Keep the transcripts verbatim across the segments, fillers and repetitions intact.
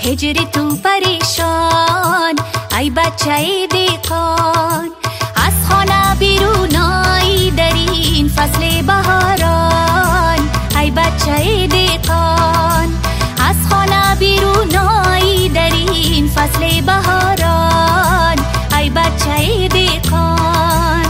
هجر تو پریشان، ای بچه دیقان. از خانه بیرون آی در این فصل بهاران، ای بچه دیقان. از خانه بیرون آی در این فصل بهاران، ای بچه دیقان.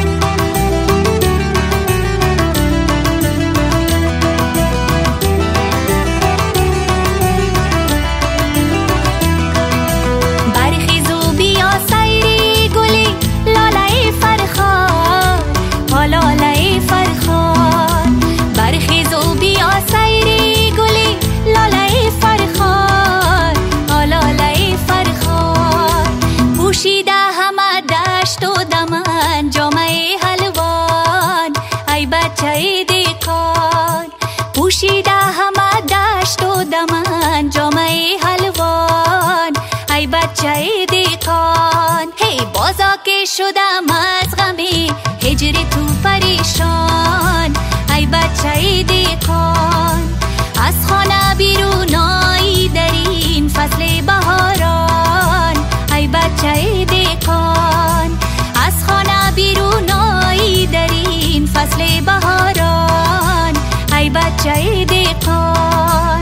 برخیزو بیا سیری گلی لاله فرخان، پا لاله فرخان. برخیزو بیا سیری گلی لاله فرخان، پا لاله فرخان. پوشیده همه دشت و دمن جامعه حلوان، ای بچه دیقان. پوشیده همه دشت و دمن جامعه حلوان، ای بچه دیقان. هی بازا که شدم از غمی هجر تو پریشان، ای بچه دیقان. از خانه بیرون آی در این فصل بهاران، ای بچه دیقان. از خانه بیرون آی در این فصل بهاران، ای بچه دیقان.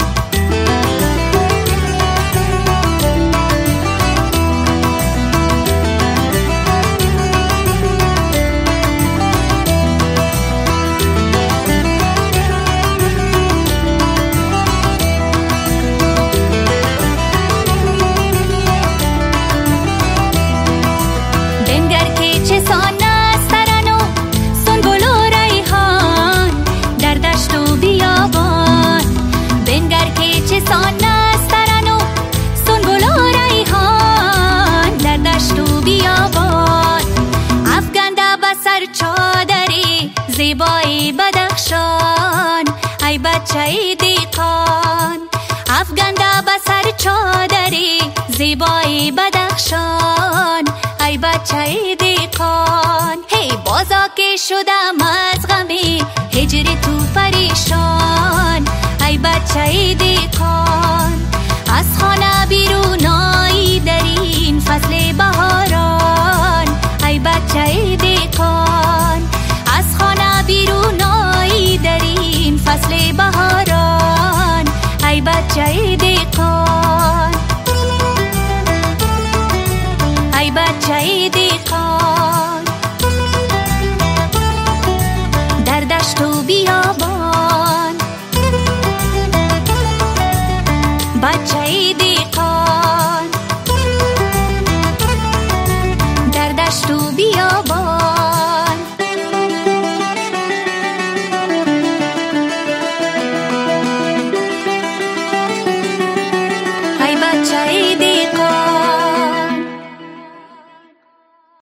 چادری زیبایی بدخشان، ای بچه دیقان. افگنده بسر چادری زیبایی بدخشان، ای بچه دیقان. هی بازا که شدم از غمی هجر تو پریشان، ای بچه دیقان. از خانه بیرون آی در این فصل بهاران، ای بچه دیقان. از خانه بیرون آی در این فصل بهاران، ای بچه دیقان. ای بچه دیقان.